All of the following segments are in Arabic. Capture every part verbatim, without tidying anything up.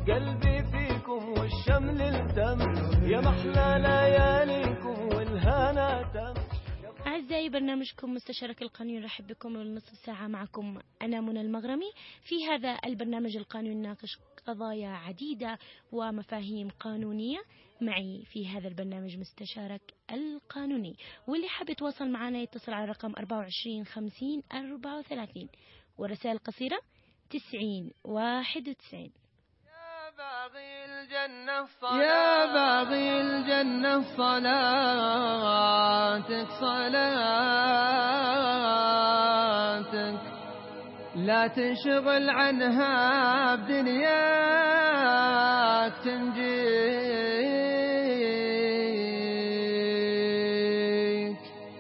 قلبي فيكم والشمل التم، يا محلى لياليكم والهنا تم. أعزائي، برنامجكم مستشارك القانوني رحب بكم للنصف ساعة. معكم أنا منى المغرمي. في هذا البرنامج القانوني نناقش قضايا عديدة ومفاهيم قانونية. معي في هذا البرنامج مستشارك القانوني، واللي حاب يتواصل معنا يتصل على رقم أربعة وعشرين خمسين أربعة وثلاثين ورسائل قصيرة تسعين واحد وتسعين. باغي الجنة الصلاة، يا باغي الجنة صلاتك صلاتك، لا تنشغل عنها بدنياك تنجيك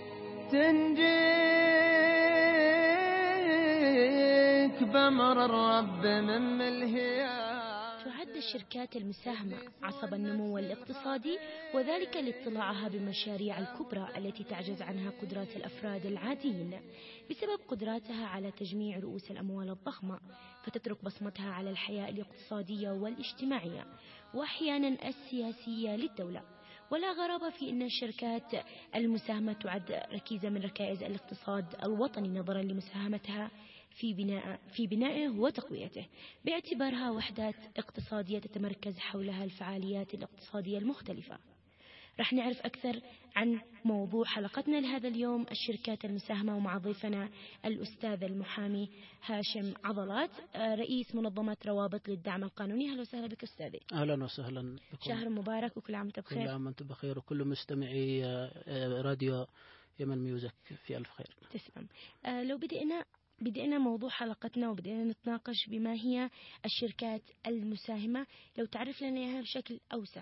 تنجيك بأمر الرب من ملهياك. تعد الشركات المساهمة عصب النمو الاقتصادي، وذلك لاطلاعها بالمشاريع الكبرى التي تعجز عنها قدرات الأفراد العاديين بسبب قدراتها على تجميع رؤوس الأموال الضخمة، فتترك بصمتها على الحياة الاقتصادية والاجتماعية وأحيانا السياسية للدولة. ولا غرابة في أن الشركات المساهمة تعد ركيزة من ركائز الاقتصاد الوطني نظرا لمساهمتها في بناء في بنائه وتقويته، باعتبارها وحدات اقتصادية تتمركز حولها الفعاليات الاقتصادية المختلفة. رح نعرف أكثر عن موضوع حلقتنا لهذا اليوم، الشركات المساهمة، ومع ضيفنا الأستاذ المحامي هاشم عضلات، رئيس منظمة روابط للدعم القانوني. أهلا وسهلا بك أستاذي. أهلا وسهلا بكم. شهر مبارك وكل عام وأنتم بخير. كل عام وأنتم بخير، وكل مستمعي راديو يمن ميوزك في ألف خير. تسلم. آه لو بدأنا بدأنا موضوع حلقتنا وبدأنا نتناقش بما هي الشركات المساهمة، لو تعرف لنا إياها بشكل أوسع.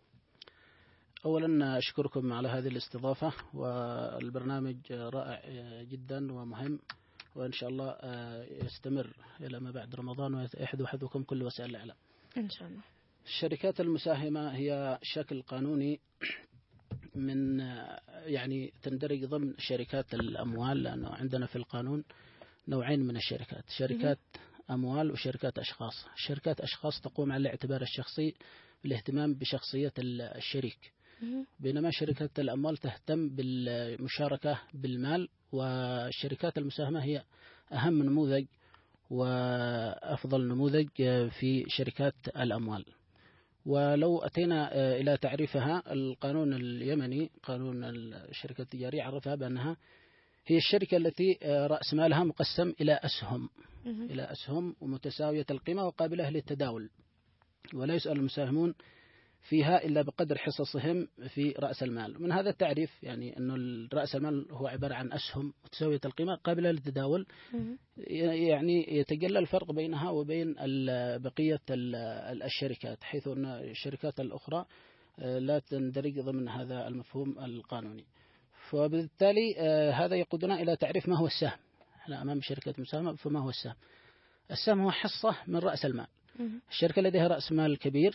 أولا أشكركم على هذه الاستضافة، والبرنامج رائع جدا ومهم، وإن شاء الله يستمر إلى ما بعد رمضان ويحدو حظكم كل وسائل الإعلام إن شاء الله. الشركات المساهمة هي شكل قانوني من يعني تندرج ضمن شركات الأموال، لأنه عندنا في القانون نوعين من الشركات، شركات أموال وشركات أشخاص. شركات أشخاص تقوم على الاعتبار الشخصي بالاهتمام بشخصية الشريك، بينما شركات الأموال تهتم بالمشاركة بالمال. والشركات المساهمة هي أهم نموذج وأفضل نموذج في شركات الأموال. ولو أتينا إلى تعريفها، القانون اليمني قانون الشركة التجارية عرفها بأنها هي الشركة التي رأس مالها مقسم إلى أسهم إلى أسهم ومتساوية القيمة وقابلة للتداول، ولا يسأل المساهمون فيها إلا بقدر حصصهم في رأس المال. من هذا التعريف يعني أن رأس المال هو عبارة عن أسهم متساوية القيمة قابلة للتداول، يعني يتجلى الفرق بينها وبين بقية الشركات، حيث أن الشركات الأخرى لا تندرج ضمن هذا المفهوم القانوني. فبالتالي هذا يقودنا إلى تعريف ما هو السهم. احنا أمام شركة مساهمة، فما هو السهم؟ السهم هو حصة من رأس المال. الشركة لديها رأس مال كبير،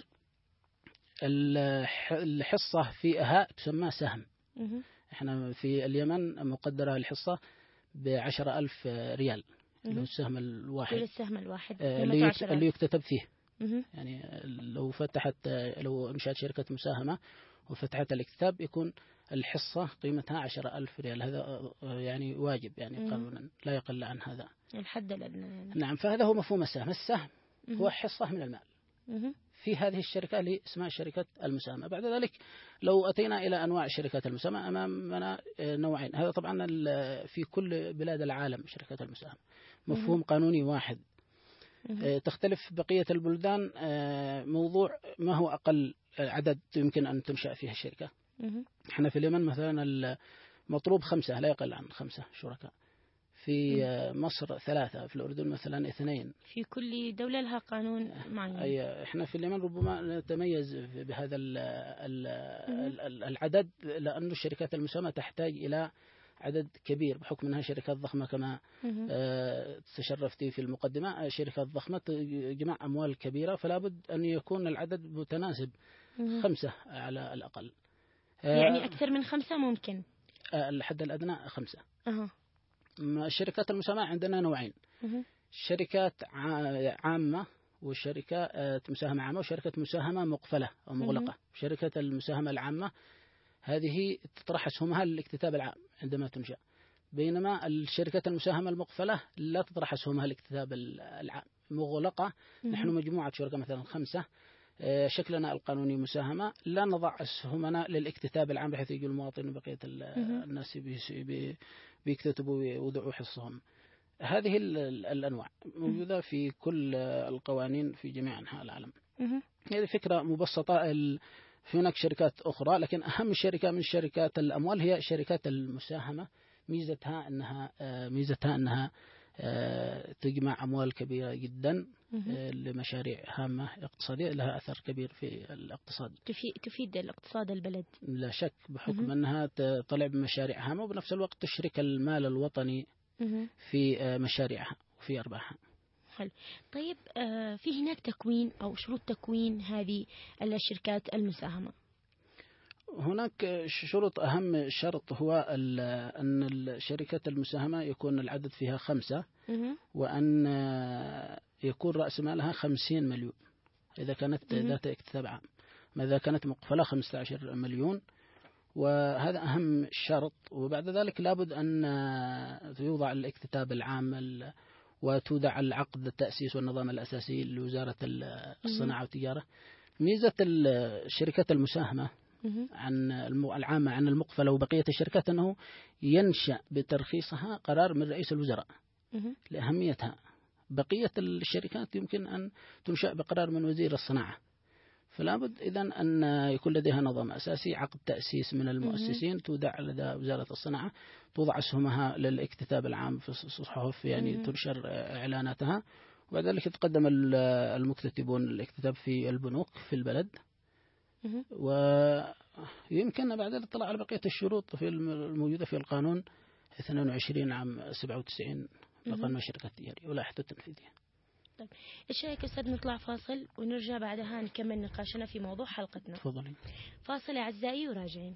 الحصة فيها تسمى سهم. احنا في اليمن مقدرة الحصة بعشرة ألف ريال، اللي هو السهم الواحد. السهم الواحد اللي, اللي يكتتب فيه. يعني لو فتحت لو انشأت شركة مساهمة وفتحت الاكتتاب يكون الحصة قيمتها عشرة ألف ريال. هذا يعني واجب يعني قانونا لا يقل عن هذا الحد الأدنى يعني. نعم. فهذا هو مفهوم السهم. السهم هو حصة من المال في هذه الشركة اللي اسمها شركة المساهمة. بعد ذلك لو أتينا إلى أنواع شركات المساهمة، أمامنا نوعين. هذا طبعا في كل بلاد العالم شركات المساهمة مفهوم قانوني واحد. تختلف بقية البلدان موضوع ما هو أقل عدد يمكن أن تنشأ فيها الشركة. احنا في اليمن مثلا المطلوب خمسة، لا يقل عن خمسة شركاء. في مصر ثلاثة، في الأردن مثلا اثنين. في كل دولة لها قانون معين. أي احنا في اليمن ربما نتميز بهذا ال ال ال العدد، لأن الشركات المساهمة تحتاج إلى عدد كبير بحكم أنها شركات ضخمة كما آه تشرفتي في المقدمة. شركات ضخمة جمع أموال كبيرة، فلا بد أن يكون العدد متناسب، خمسة على الأقل. يعني أكثر من خمسة ممكن. آه الحد الأدنى خمسة. أه. الشركات المساهمة عندنا نوعين، شركات عامة وشركة مساهمة عامة وشركة مساهمة مقفلة أو مغلقة. شركة المساهمة العامة هذه تطرح أسهمها للاكتتاب العام عندما تنشأ، بينما الشركة المساهمة المقفلة لا تطرح أسهمها للاكتتاب العام. مغلقة نحن مجموعة شركاء مثلا خمسة، شكلنا القانوني مساهمة، لا نضع أسهمنا للاكتتاب العام بحيث يجي المواطن وبقية الناس بيكتتبوا ويوضعوا حصهم. هذه الأنواع موجودة في كل القوانين في جميع أنحاء العالم. هذه فكرة مبسطة. في هناك شركات أخرى، لكن أهم شركة من شركات الأموال هي شركات المساهمة. ميزتها أنها ميزتها أنها تجمع أموال كبيرة جدا لمشاريع هامة اقتصادية لها أثر كبير في الاقتصاد. تفيد الاقتصاد البلد لا شك، بحكم أنها تطلع بمشاريع هامة وبنفس الوقت تشرك المال الوطني في مشاريعها وفي أرباحها. حلو. طيب في هناك تكوين أو شروط تكوين هذه الشركات المساهمة؟ هناك شروط. أهم شرط هو أن الشركات المساهمة يكون العدد فيها خمسة، وأن يكون رأس مالها خمسين مليون إذا كانت ذات اكتتاب عام، إذا كانت مقفلة خمسة عشر مليون، وهذا أهم شرط. وبعد ذلك لابد أن يوضع الاكتتاب العام وتودع العقد التأسيس والنظام الأساسي لوزارة الصناعة والتجارة. ميزة الشركات المساهمة عن العامة عن المقفلة وبقية الشركات أنه ينشأ بترخيصها قرار من رئيس الوزراء لأهميتها. بقية الشركات يمكن أن تنشأ بقرار من وزير الصناعة، فلابد إذن أن يكون لديها نظام أساسي، عقد تأسيس من المؤسسين، تودع لدى وزارة الصناعة، توضع أسهمها للاكتتاب العام في الصحف، يعني تنشر إعلاناتها، وبعد ذلك يتقدم المكتتبون الاكتتاب في البنوك في البلد. ويمكن بعد الاطلاع على بقية الشروط في الموجودة في القانون اثنين وعشرين عام سبعة وتسعين لقانون الشركات التجارية ولائحته التنفيذية. طيب إيش رأيك أستاذ نطلع فاصل ونرجع بعدها نكمل نقاشنا في موضوع حلقتنا؟ تفضلي. فاصل أعزائي وراجعين.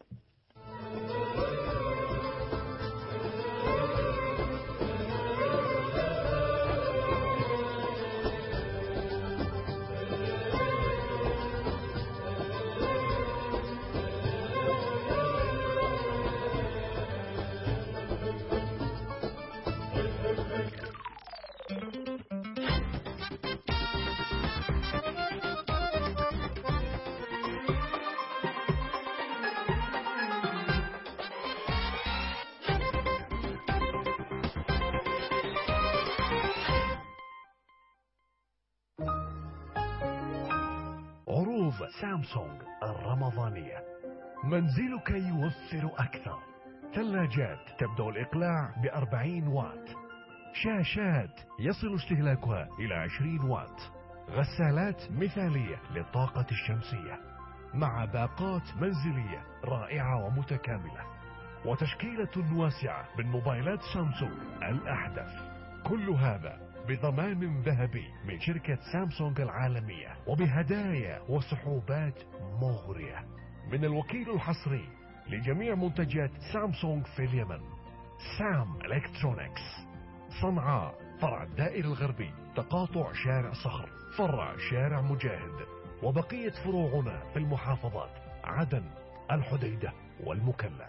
سامسونج الرمضانية. منزلك يوفر أكثر. ثلاجات تبدأ الإقلاع بأربعين واط، شاشات يصل استهلاكها إلى عشرين واط، غسالات مثالية للطاقة الشمسية مع باقات منزلية رائعة ومتكاملة، وتشكيلة واسعة من موبايلات سامسونج الأحدث. كل هذا بضمان ذهبي من شركة سامسونج العالمية، وبهدايا وسحوبات مغرية من الوكيل الحصري لجميع منتجات سامسونج في اليمن، سام إلكترونيكس، صنعاء فرع الدائري الغربي، تقاطع شارع صخر، فرع شارع مجاهد، وبقية فروعنا في المحافظات عدن، الحديدة والمكلا.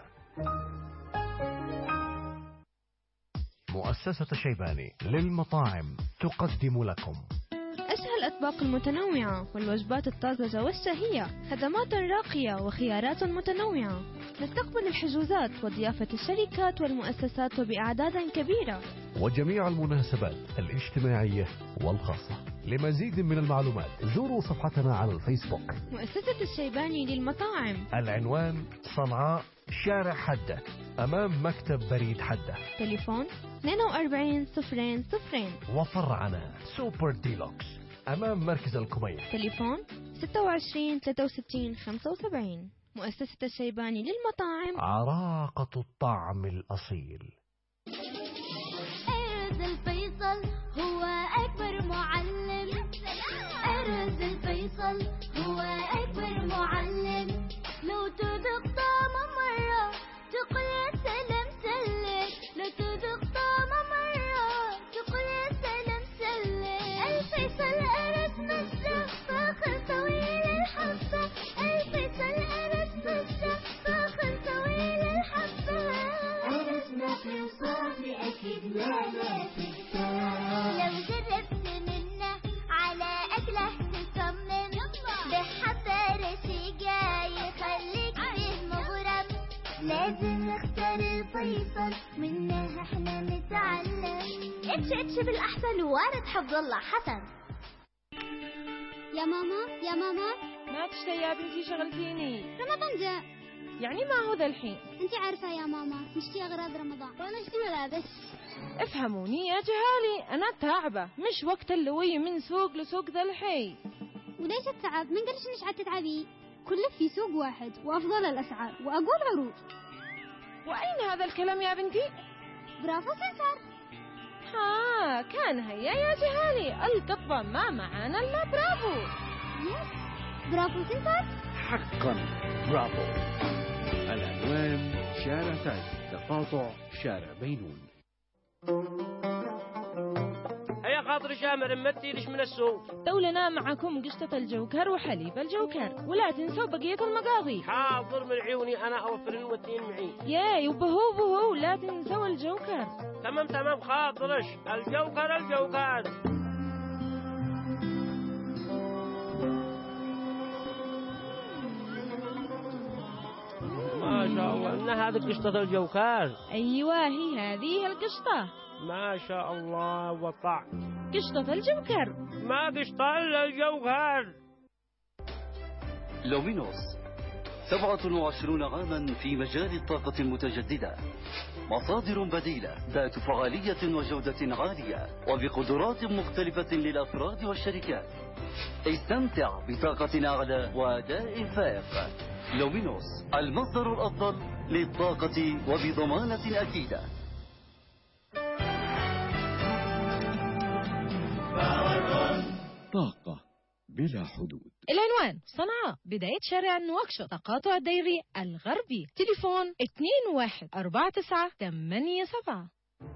مؤسسة الشيباني للمطاعم تقدم لكم أشهى الأطباق المتنوعة والوجبات الطازجة والشهية، خدمات راقية وخيارات متنوعة. نستقبل الحجوزات وضيافة الشركات والمؤسسات وبأعداد كبيرة، وجميع المناسبات الاجتماعية والخاصة. لمزيد من المعلومات زوروا صفحتنا على الفيسبوك مؤسسة الشيباني للمطاعم. العنوان صنعاء شارع حدة أمام مكتب بريد حدة، تليفون اثنين وأربعين صفرين صفرين. وفرعنا سوبر ديلوكس أمام مركز الكمية، تليفون ستة وعشرين ثلاثة وستين خمسة وسبعين. مؤسسة الشيباني للمطاعم، عراقة الطعم الأصيل. أرز الفيصل هو أكبر معلم، أرز الفيصل هو أكبر معلم. لو تذوق طعمه مرة تقول يا سلام سلم، لو تذوق طعمه مرة تقول يا سلام سلم. الفيصل لازم نختار الفيصل، منها احنا نتعلم. اتش اتش بالأحسن وارد حفظ الله حسن. يا ماما يا ماما، ما تشتي يا بنتي شغلتيني. رمضان جاء. يعني ما هو ذا الحين؟ انت عارفة يا ماما نشتي أغراض رمضان وانا اشتي ملابس. افهموني يا جهالي، انا تعبة، مش وقت اللوي من سوق لسوق ذا الحين. وليش التعب؟ من قالش انك عاد تتعبي؟ كله في سوق واحد وافضل الاسعار واقول عروض. واين هذا الكلام يا بنتي؟ برافو سنتر. ها كان هيا يا جهالي، القطبة ما معانا الا برافو. يس برافو سنتر. حقا برافو. العنوان شارع تاج، تقاطع شارع بينون. هيا خاطر شامر امتي ليش من السوق. تولنا معكم قشطة الجوكر وحليب الجوكر، ولا تنسوا بقية المقاضي. حاضر من عيوني، انا اوفر المتين معي. ياي وبهو بهو لا تنسوا الجوكر. تمام تمام خاطرش، الجوكر الجوكر. ما شاء الله، ان هذه قشطة الجوكر. ايوه هي هذه القشطة. ما شاء الله وطع. قشطة الجوكر. ما قشطة الا الجوكر. لومينوس سبعة وعشرون عاما في مجال الطاقة المتجددة، مصادر بديلة ذات فعالية وجودة عالية وبقدرات مختلفة للأفراد والشركات. استمتع بطاقة أعلى وأداء فائق. لومينوس المصدر الأفضل للطاقة وبضمانة أكيدة. طاقة بلا حدود. العنوان صنعاء، بداية شارع نواكشوط، تقاطع الديري الغربي. تليفون اثنين واحد أربعة تسعة ثمانية سبعة.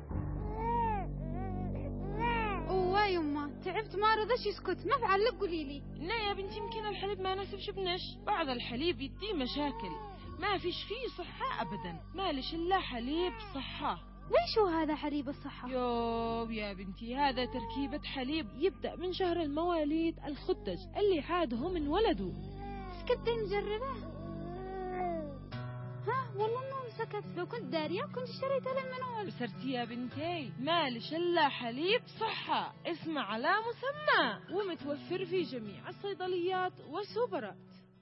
اوه يما تعبت ما رضاش يسكت، ما فعل قولي لي. لا يا بنتي يمكن الحليب ما ناسبش ابنش، بعض الحليب يدي مشاكل، ما فيش فيه صحة ابدا، مالش الا حليب صحة. ويش هو هذا حليب الصحة؟ يوه يا بنتي هذا تركيبة حليب يبدأ من شهر المواليد الخدج اللي حاده من ولده. سكت نجربه. ها والله انه سكت، لو كنت دارية كنت اشتريته من اول. بسرتي يا بنتي مالش الا حليب صحة، اسم على مسمى، ومتوفر في جميع الصيدليات والسوبرات.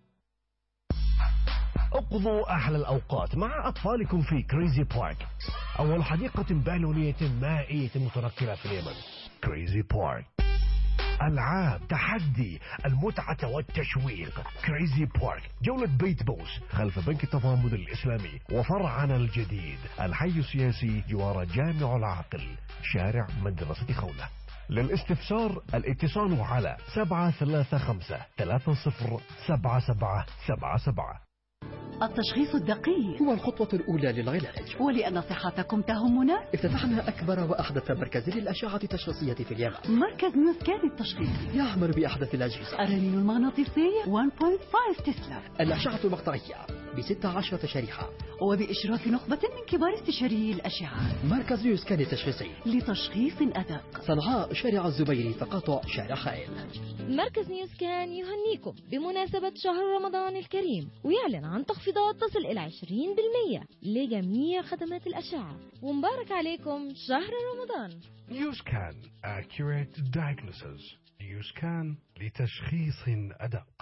اقضوا أحلى الأوقات مع أطفالكم في كريزي بارك، أول حديقة بالونية مائية متنقلة في اليمن. كريزي بارك، ألعاب، تحدي، المتعة والتشويق. كريزي بارك، جولة بيت بوس خلف بنك التضامن الإسلامي وفرعنا الجديد الحي السياسي جوار جامع العاقل شارع مدرسة خولة. للاستفسار الاتصال على سبعة ثلاثة خمسة ثلاثة صفر سبعة سبعة سبعة سبعة. التشخيص الدقيق هو الخطوة الأولى للعلاج، ولأن صحتكم تهمنا افتتحنا أكبر وأحدث مركز للأشعة التشخيصية في اليمن. مركز نسكان التشخيص يعمل بأحدث الأجهزة، الرنين المغناطيسية واحد فاصلة خمسة تسلا، الأشعة المقطعية بستة عشرة شريحة، وبإشراف نخبة من كبار استشاريي الأشعة. مركز نسكان التشخيصي لتشخيص أدق، صنعاء شارع الزبيري تقاطع شارع خائل. مركز نيوسكان يهنيكم بمناسبة شهر رمضان الكريم، ويعلن عن تخفيضات تصل إلى عشرين بالمئة لجميع خدمات الأشعة، ومبارك عليكم شهر رمضان. نيوسكان Accurate Diagnosis. نيوسكان لتشخيص أدق.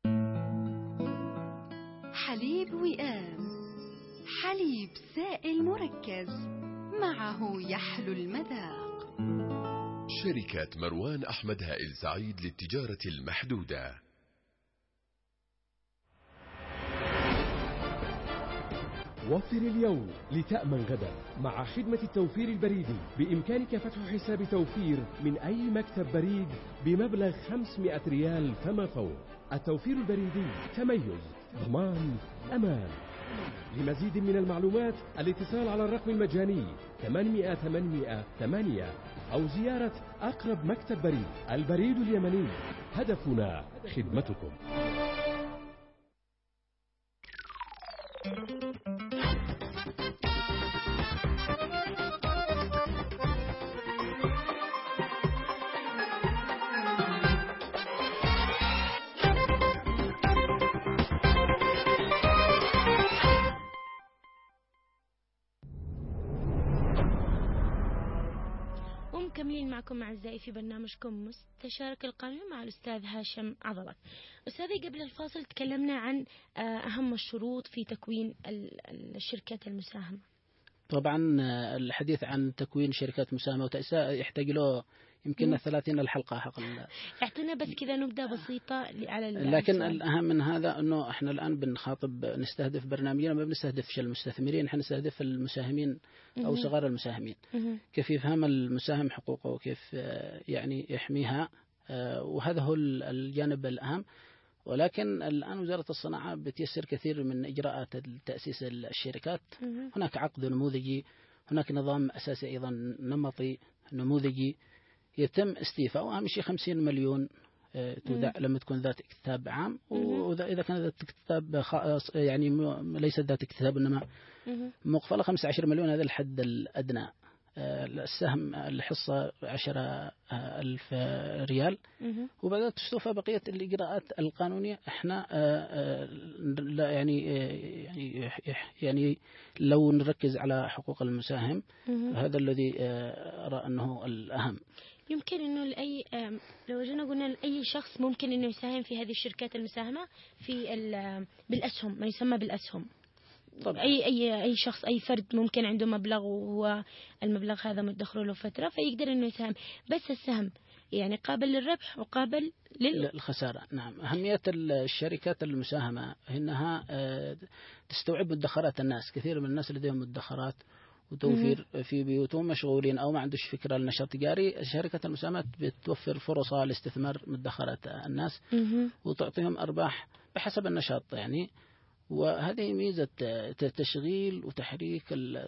حليب وئام، حليب سائل مركز، معه يحلو المذاق. شركة مروان أحمد هائل سعيد للتجارة المحدودة. وفر اليوم لتأمن غدا مع خدمة التوفير البريدي. بإمكانك فتح حساب توفير من أي مكتب بريد بمبلغ خمسمائة ريال فما فوق. التوفير البريدي تميز، ضمان، أمان. لمزيد من المعلومات الاتصال على الرقم المجاني ثمانمائة ثمانمائة ثمانية أو زيارة أقرب مكتب بريد. البريد اليمني، هدفنا خدمتكم. مكملين معكم أعزائي في برنامجكم مستشارك القانوني مع الأستاذ هاشم عضلة. أستاذي قبل الفاصل تكلمنا عن أهم الشروط في تكوين الشركات المساهمة. طبعا الحديث عن تكوين شركات مساهمة وتأسيسها يحتاج له يمكن ثلاثين الحلقة حق. اعطينا بس كذا نبذة بسيطة على لكن السؤال. الأهم من هذا أنه إحنا الآن بنخاطب نستهدف برنامجنا ما بنستهدفش المستثمرين، إحنا نستهدف المساهمين أو صغار المساهمين، كيف يفهم المساهم حقوقه وكيف يعني يحميها، وهذا هو الجانب الأهم. ولكن الآن وزارة الصناعة بتيسر كثير من إجراءات تأسيس الشركات. هناك عقد نموذجي، هناك نظام أساسي أيضا نمطي نموذجي يتم استيفاء، وأهم شيء خمسين مليون تودع لما تكون ذات اكتتاب عام، وإذا كان ذات اكتتاب يعني ليست ذات اكتتاب إنما مقفلة خمسة عشر مليون، هذا الحد الأدنى. السهم الحصة عشرة ألف ريال، وبعدها تستوفى بقية الإجراءات القانونية. إحنا لا يعني يعني يعني لو نركز على حقوق المساهم هذا الذي أرى أنه الأهم. يمكن إنه لأي لو جينا قلنا لأي شخص ممكن إنه يساهم في هذه الشركات المساهمة في بالأسهم، ما يسمى بالأسهم. طبعا. أي أي أي شخص أي فرد ممكن عنده مبلغ وهو المبلغ هذا مدخره له فترة فيقدر إنه يساهم، بس السهم يعني قابل للربح وقابل للخسارة. نعم، أهمية الشركات المساهمة إنها تستوعب مدخرات الناس. كثير من الناس لديهم مدخرات وتوفير في بيوتهم مشغولين أو ما عندوش فكرة لنشاط تجاري. شركة المساهمات بتوفر فرص لاستثمار مدخرات الناس وتعطيهم أرباح بحسب النشاط يعني. وهذه ميزة تشغيل وتحريك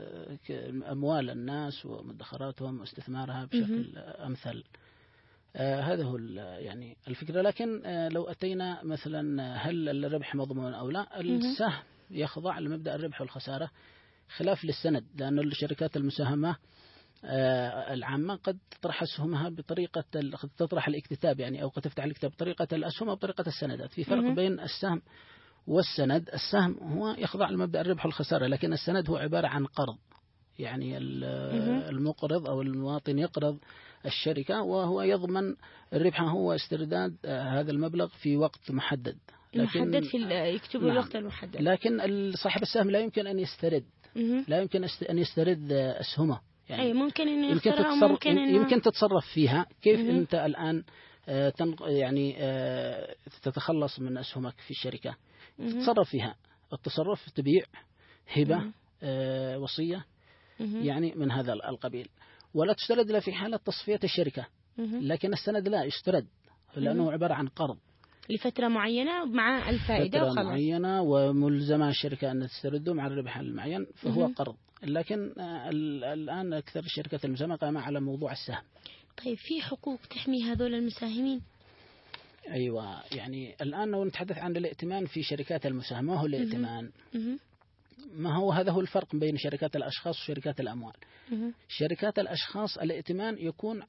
أموال الناس ومدخراتهم واستثمارها بشكل أمثل. آه هذا هو يعني الفكرة. لكن آه لو أتينا مثلا هل الربح مضمون أو لا، السهم يخضع لمبدأ الربح والخسارة خلاف للسند، لأن الشركات المساهمة آه العامة قد تطرح أسهمها بطريقة قد تطرح الاكتتاب يعني، أو قد تفتح الاكتتاب بطريقة الأسهم أو بطريقة السندات. في فرق بين السهم والسند. السهم هو يخضع لمبدأ الربح والخسارة، لكن السند هو عبارة عن قرض، يعني المقرض أو المواطن يقرض الشركة وهو يضمن الربح هو استرداد هذا المبلغ في وقت محدد، لكن محدد في يكتب الوقت المحدد. لكن صاحب السهم لا يمكن أن يسترد لا يمكن أن يسترد أسهمه يعني. أي ممكن أن يمكن تتصرف, ممكن يمكن تتصرف فيها كيف مه. أنت الآن يعني تتخلص من أسهمك في الشركة، تتصرف فيها. التصرف تبيع، هبة، وصية يعني من هذا القبيل، ولا تسترد إلا في حالة تصفية الشركة. لكن السند لا يسترد لأنه عبارة عن قرض لفترة معينة مع الفائدة فترة وخلاص. معينة وملزمة الشركة أن تسترده مع الربح المعين، فهو قرض. لكن الآن أكثر الشركات المساهمة قائمة على موضوع السهم. طيب في حقوق تحمي هذول المساهمين؟ أيوة، يعني الآن لو نتحدث عن الائتمان في شركات المساهمة، هو الائتمان ما هو هذا هو الفرق بين شركات الأشخاص وشركات الأموال. شركات الأشخاص الائتمان يكون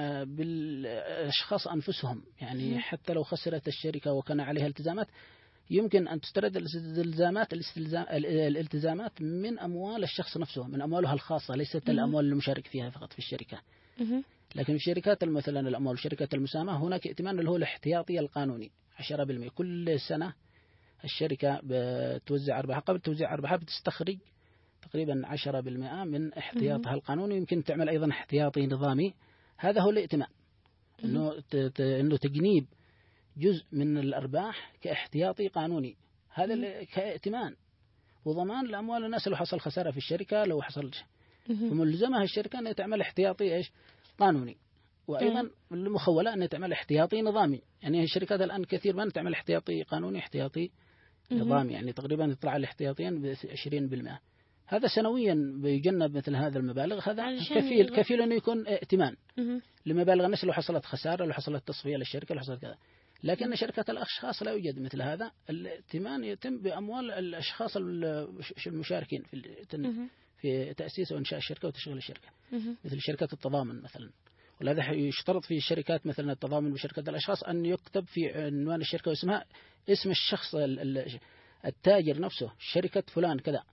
بالأشخاص أنفسهم يعني، حتى لو خسرت الشركة وكان عليها التزامات يمكن أن تسترد الالتزامات الالتزامات من أموال الشخص نفسه، من أمواله الخاصة، ليست الأموال المشارك فيها فقط في الشركة. لكن في شركات مثلا الأموال وشركات المساهمة هناك ائتمان اللي هو الاحتياطي القانوني عشرة بالمئة. كل سنة الشركة بتوزع أرباحها، قبل توزيع أرباحها بتستخرج تقريبا عشرة بالمئة من احتياطها القانوني. يمكن تعمل أيضا احتياطي نظامي. هذا هو الائتمان، إنه إنه تجنيب جزء من الأرباح كاحتياطي قانوني. هذا كائتمان وضمان لأموال الناس لو حصل خسارة في الشركة، لو حصل فملزمها الشركة أن تعمل احتياطي إيش قانوني، وأيضا المخولة أن تعمل احتياطي نظامي. يعني الشركات الآن كثير ما تعمل احتياطي قانوني احتياطي نظامي، يعني تقريبا يطلع الاحتياطيين بعشرين بالمئة. هذا سنويا بيجنب مثل هذا المبالغ. هذا كفيل كفيل أنه يكون ائتمان لمبالغ الناس لو حصلت خسارة، لو حصلت تصفية للشركة، لو حصلت كذا. لكن شركات الأشخاص لا يوجد مثل هذا. الائتمان يتم بأموال الأشخاص المشاركين في في تأسيس وإنشاء الشركة وتشغيل الشركة، مثل شركات التضامن مثلا. ولهذا يشترط في الشركات مثلا التضامن بشركات الأشخاص أن يكتب في عنوان الشركة واسمها اسم الشخص التاجر نفسه، شركة فلان كذا،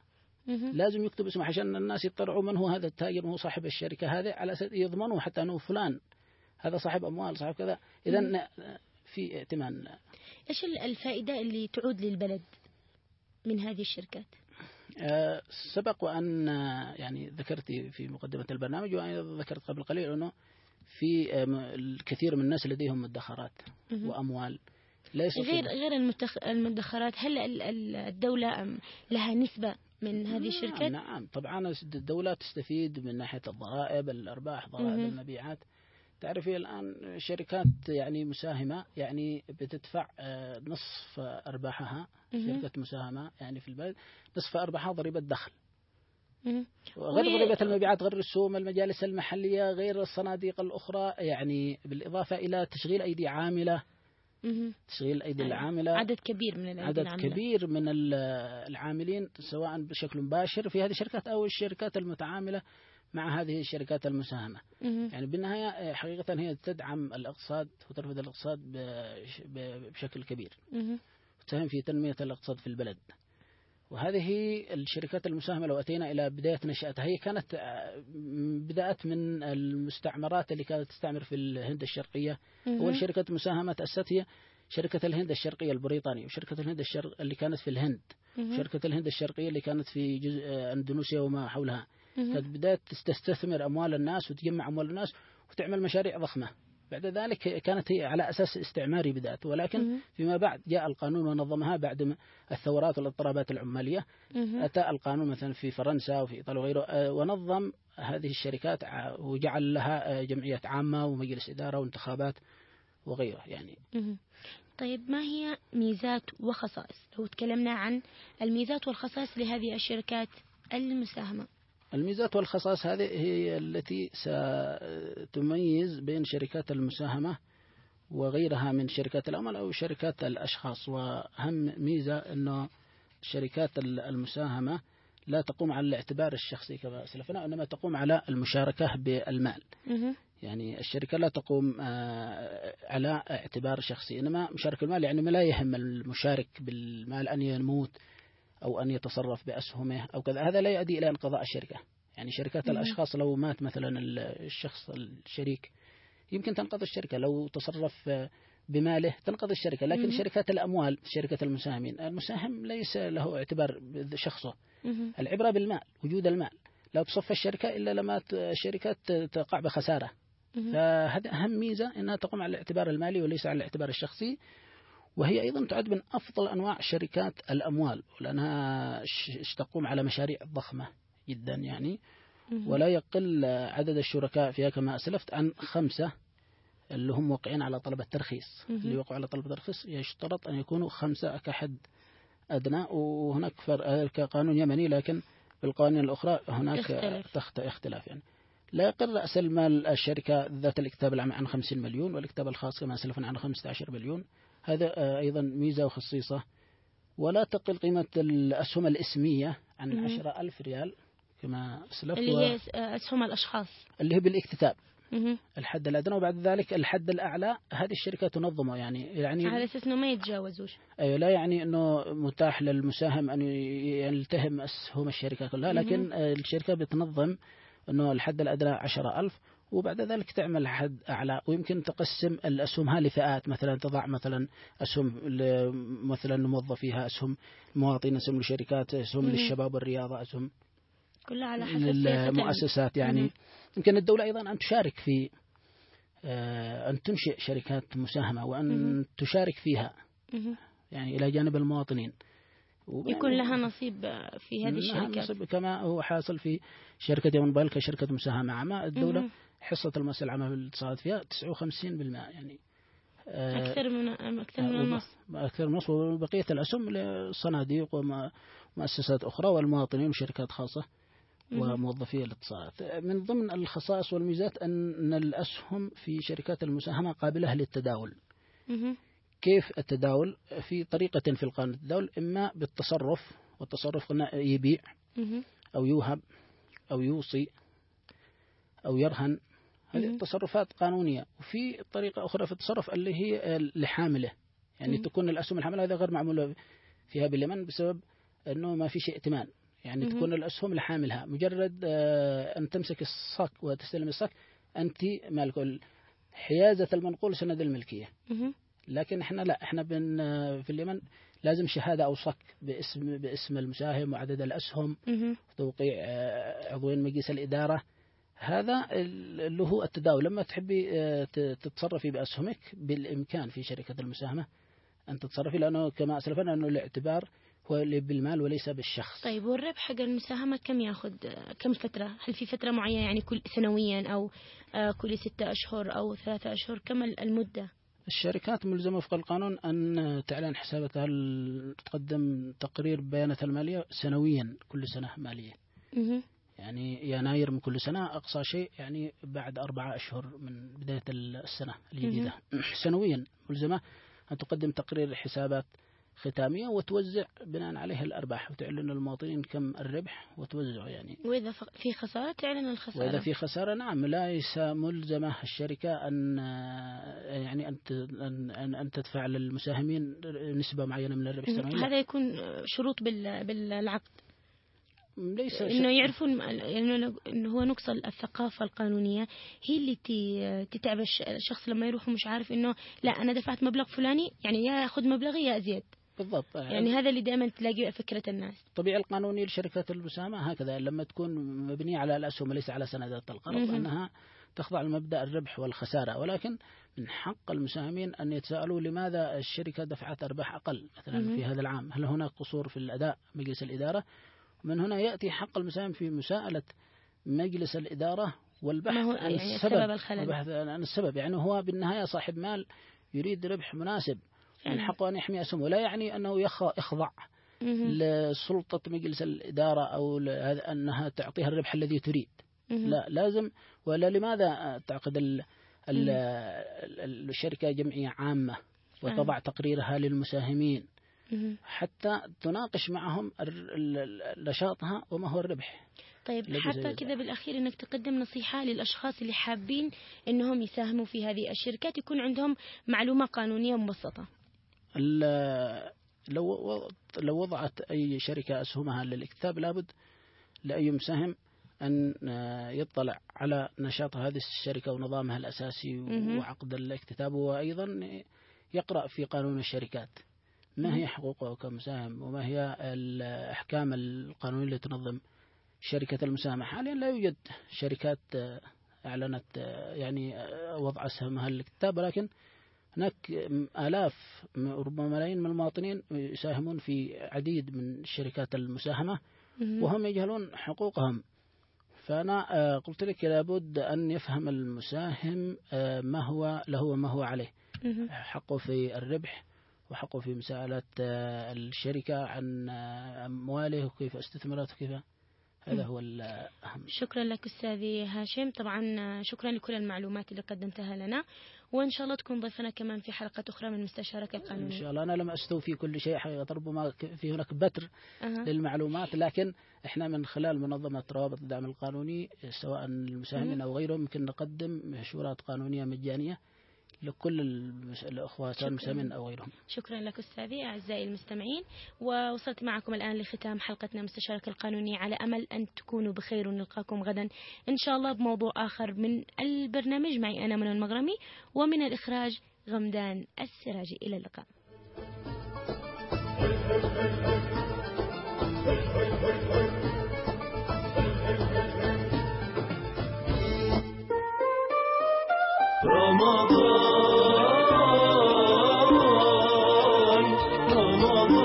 لازم يكتب اسمه عشان الناس يطلعوا من هو هذا التاجر وهو صاحب الشركة هذه، على أساس يضمنوا حتى أنه فلان هذا صاحب أموال صاحب كذا. إذا في ائتمان. إيش الفائدة اللي تعود للبلد من هذه الشركات؟ أه سبق وأن يعني ذكرت في مقدمة البرنامج، وأنا ذكرت قبل قليل أنه في الكثير من الناس لديهم مدخرات وأموال غير غير المدخرات. هل الدولة لها نسبة من هذه الشركات؟ نعم, نعم طبعا الدولة تستفيد من ناحية الضرائب، الأرباح، ضرائب المبيعات. تعرفي الآن شركات يعني مساهمة يعني بتدفع نصف أرباحها، شركة مساهمة يعني في البلد نصف أرباحها ضريبة دخل، غير ضريبة المبيعات، غير الرسوم، المجالس المحلية، غير الصناديق الأخرى، يعني بالإضافة إلى تشغيل أيدي عاملة. تشغيل أيدي العاملة، عدد كبير من عدد العاملة. كبير من العاملين سواء بشكل مباشر في هذه الشركات أو الشركات المتعاملة مع هذه الشركات المساهمة. يعني بالنهاية حقيقة هي تدعم الاقتصاد وترفض الاقتصاد بشكل كبير، وتساهم في تنمية الاقتصاد في البلد. وهذه الشركات المساهمة لو أتينا إلى بداية نشأتها، هي كانت بدأت من المستعمرات اللي كانت تستعمر في الهند الشرقية. أول شركة مساهمة تأسست هي شركة الهند الشرقية البريطانية، وشركة الهند الشرق اللي كانت في الهند، وشركة الهند الشرقية اللي كانت في جزء أندونيسيا وما حولها. كانت بدأت تستثمر أموال الناس وتجمع أموال الناس وتعمل مشاريع ضخمة. بعد ذلك كانت هي على أساس استعماري بدأت، ولكن فيما بعد جاء القانون ونظمها بعد الثورات والاضطرابات العمالية. أتى القانون مثلا في فرنسا وفي إيطاليا وغيره ونظم هذه الشركات وجعل لها جمعية عامة ومجلس إدارة وانتخابات وغيره يعني. طيب ما هي ميزات وخصائص، لو تكلمنا عن الميزات والخصائص لهذه الشركات المساهمة؟ الميزات والخصائص هذه هي التي ستميز بين شركات المساهمة وغيرها من شركات العمل أو شركات الأشخاص. وأهم ميزة أنه شركات المساهمة لا تقوم على الاعتبار الشخصي كما أسلفنا، إنما تقوم على المشاركة بالمال. يعني الشركة لا تقوم على اعتبار شخصي، إنما مشاركة المال يعني ما لا يهم المشارك بالمال أن يموت أو أن يتصرف بأسهمه أو كذا، هذا لا يؤدي إلى انقضاء الشركة. يعني شركات الأشخاص لو مات مثلا الشخص الشريك يمكن تنقضي الشركة، لو تصرف بماله تنقضي الشركة. لكن شركات الأموال، شركة المساهمين، المساهم ليس له اعتبار بشخصه، العبرة بالمال، وجود المال. لا تصفى الشركة إلا لما الشركات تقع بخسارة. فهذا أهم ميزة أنها تقوم على الاعتبار المالي وليس على الاعتبار الشخصي. وهي أيضا تعد من أفضل أنواع شركات الأموال، لأنها تقوم على مشاريع ضخمة جدا يعني، ولا يقل عدد الشركاء فيها كما أسلفت عن خمسة اللي هم واقعين على طلب الترخيص. اللي يوقعوا على طلب الترخيص يشترط أن يكونوا خمسة كحد أدنى، وهناك كقانون يمني، لكن بالقوانين الأخرى هناك اختلاف يعني. لا يقل رأس المال الشركة ذات الكتاب العام عن خمسين مليون، والكتاب الخاص كما أسلفنا عن خمسة عشر مليون. هذا أيضا ميزة وخصيصة. ولا تقل قيمة الأسهم الإسمية عن عشرة ألف ريال كما أسلفت، اللي هي أسهم الأشخاص اللي هي بالاكتتاب الحد الأدنى. وبعد ذلك الحد الأعلى هذه الشركة تنظمه يعني يعني على أساس إنه ما يتجاوزوش. أيوة، لا يعني إنه متاح للمساهم أن يلتهم أسهم الشركة كلها، لكن الشركة بتنظم إنه الحد الأدنى عشرة ألف، وبعد ذلك تعمل حد أعلى. ويمكن تقسم الأسهم لفئات، مثلا تضع مثلا أسهم مثلا موظفيها، أسهم مواطنين، أسهم للشركات، أسهم للشباب والرياضة، أسهم كلها على حسب المؤسسات يعني. يمكن الدولة أيضا أن تشارك في أن تنشئ شركات مساهمة وأن تشارك فيها يعني إلى جانب المواطنين، يكون لها نصيب في هذه الشركات كما هو حاصل في شركة يمن بايل كشركة مساهمة عامة. الدولة حصة المؤسسة العامة في الاقتصاد فيها تسعة وخمسين بالمئة يعني أكثر من أكثر من النص أكثر من النص. وبقية الأسهم للصناديق ومؤسسات أخرى والمواطنين وشركات خاصة وموظفي الاتصالات. من ضمن الخصائص والميزات أن الأسهم في شركات المساهمة قابلة للتداول. كيف التداول؟ في طريقة في القانون التداول، إما بالتصرف، والتصرف قلنا يبيع أو يوهب أو يوصي أو يرهن، هذه التصرفات قانونية. وفي طريقة أخرى في التصرف اللي هي لحامله، يعني تكون الأسهم الحاملة هذا غير معمولة فيها باليمن بسبب أنه ما في شيء ائتمان، يعني مم. تكون الأسهم لحاملها، مجرد أن تمسك الصك وتستلم الصك أنت مالك. حيازة المنقول سند الملكية. مم. لكن احنا لا، احنا بن في اليمن لازم شهادة أو صك باسم باسم المساهم وعدد الأسهم، توقيع عضوين مجلس الإدارة. هذا اللي هو التداول. لما تحبي تتصرفي بأسهمك بالإمكان في شركة المساهمة أن تتصرفي، لأنه كما أسلفنا أنه الاعتبار هو بالمال وليس بالشخص. طيب والربح حق المساهمة كم يأخذ، كم فترة؟ هل في فترة معينة يعني كل سنويا أو كل ستة أشهر أو ثلاثة أشهر؟ كم المدة؟ الشركات ملزمة وفق القانون أن تعلن حساباتها، تقدم تقرير بيانات المالية سنويا كل سنة مالية. مه. يعني يناير من كل سنة، أقصى شيء يعني بعد أربعة أشهر من بداية السنة الجديدة. مه. سنويا ملزمة أن تقدم تقرير حسابات ختامية وتوزع بناء عليها الأرباح، وتعلن المواطنين كم الربح وتوزعه يعني. وإذا في خسارة تعلن الخسارة. وإذا في خسارة نعم ليس ملزمة الشركة أن يعني أن أن أن تدفع للمساهمين نسبة معينة من الربح سنويا. هذا يكون شروط بالعقد. ليس إنه يعرفون إنه إنه هو نقص الثقافة القانونية هي اللي تتعب الشخص لما يروح ومش عارف إنه لا أنا دفعت مبلغ فلاني، يعني يا أخذ مبلغي يا أزيد. بالضبط. يعني هذا اللي دائما تلاقي فكرة الناس. الطبيعة القانونية لشركات المساهمة هكذا، لما تكون مبنية على الأسهم وليس على سندات القرض، أنها تخضع لمبدأ الربح والخسارة. ولكن من حق المساهمين أن يتساءلوا لماذا الشركة دفعت أرباح أقل مثلا مه. في هذا العام، هل هناك قصور في الأداء مجلس الإدارة؟ من هنا يأتي حق المساهم في مساءلة مجلس الإدارة والبحث عن يعني السبب البحث عن السبب. يعني هو بالنهاية صاحب مال يريد ربح مناسب، من حقه أن يحمي أسهمه، ولا يعني أنه يخضع لسلطة مجلس الإدارة أو أنها تعطيها الربح الذي تريد. لا لازم. ولا لماذا تعقد ال ال الشركة جمعية عامة وتضع تقريرها للمساهمين حتى تناقش معهم نشاطها وما هو الربح. طيب حتى كذا بالأخير أنك تقدم نصيحة للأشخاص اللي حابين أنهم يساهموا في هذه الشركات، يكون عندهم معلومة قانونية مبسطة. لو لو وضعت أي شركة أسهمها للاكتتاب لابد لأي مساهم أن يطلع على نشاط هذه الشركة ونظامها الأساسي وعقد الاكتتاب، وأيضا يقرأ في قانون الشركات ما هي حقوقه كمساهم وما هي الأحكام القانونية اللي تنظم شركة المساهمة. حاليا لا يوجد شركات أعلنت يعني وضع أسهمها للاكتتاب، ولكن هناك آلاف ربما ملايين من المواطنين يساهمون في عديد من شركات المساهمة وهم يجهلون حقوقهم. فأنا قلت لك لابد أن يفهم المساهم ما هو له وما هو عليه، حقه في الربح وحقه في مساءلة الشركة عن أمواله وكيف استثمارات وكيف. هذا هو الأهم. شكرا لك أستاذي هاشم، طبعا شكرا لكل المعلومات اللي قدمتها لنا، وإن شاء الله تكون ضيفنا كمان في حلقة أخرى من مستشارك القانوني. إن شاء الله. أنا لم أستوفي كل شيء حقيقة، ربما في هناك بتر أه. للمعلومات، لكن إحنا من خلال منظمة روابط الدعم القانوني سواء المساهمين أو غيرهم يمكن نقدم مشورات قانونية مجانية لكل الأخوات المساهمين أو غيرهم. شكرا لك أستاذي. أعزائي المستمعين، ووصلت معكم الآن لختام حلقتنا مستشارك القانوني، على أمل أن تكونوا بخير، ونلقاكم غدا إن شاء الله بموضوع آخر من البرنامج. معي أنا من المغرمي، ومن الإخراج غمدان السراجي. إلى اللقاء. رمضان رمضان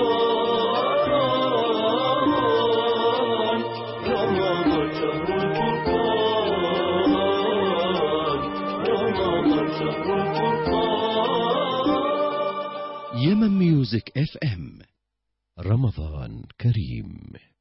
رمضان شهر الفرقان، رمضان شهر الفرقان. يمن ميوزك اف ام. رمضان كريم.